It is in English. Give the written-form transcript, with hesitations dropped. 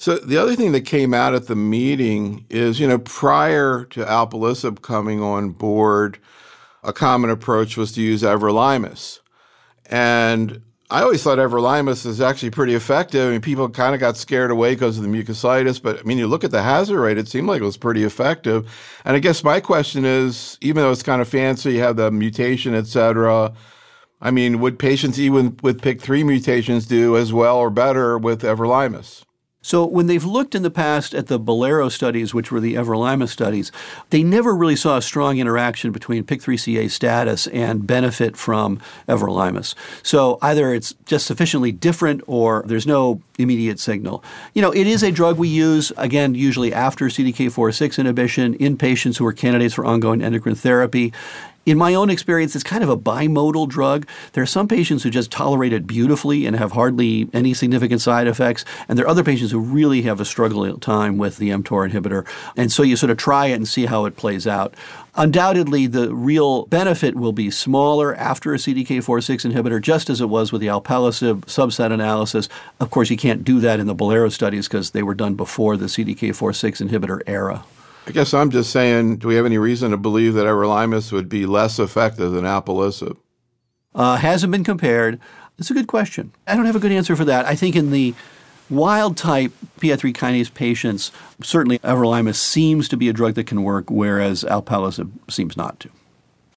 So the other thing that came out at the meeting is, prior to alpelisib coming on board, a common approach was to use everolimus. And I always thought everolimus is actually pretty effective. I mean, people kind of got scared away because of the mucositis, but I mean, you look at the hazard rate, it seemed like it was pretty effective. And I guess my question is, even though it's kind of fancy, you have the mutation, et cetera, I mean, would patients even with PIK3 mutations do as well or better with everolimus? So when they've looked in the past at the Bolero studies, which were the everolimus studies, they never really saw a strong interaction between PIK3CA status and benefit from everolimus. So either it's just sufficiently different or there's no immediate signal. It is a drug we use, again, usually after CDK4/6 inhibition in patients who are candidates for ongoing endocrine therapy. In my own experience, it's kind of a bimodal drug. There are some patients who just tolerate it beautifully and have hardly any significant side effects, and there are other patients who really have a struggling time with the mTOR inhibitor. And so you sort of try it and see how it plays out. Undoubtedly, the real benefit will be smaller after a CDK4/6 inhibitor, just as it was with the alpelisib subset analysis. Of course, you can't do that in the Bolero studies because they were done before the CDK4/6 inhibitor era. I guess I'm just saying, do we have any reason to believe that everolimus would be less effective than alpelisib? Hasn't been compared. It's a good question. I don't have a good answer for that. I think in the wild-type PI3 kinase patients, certainly everolimus seems to be a drug that can work, whereas alpelisib seems not to.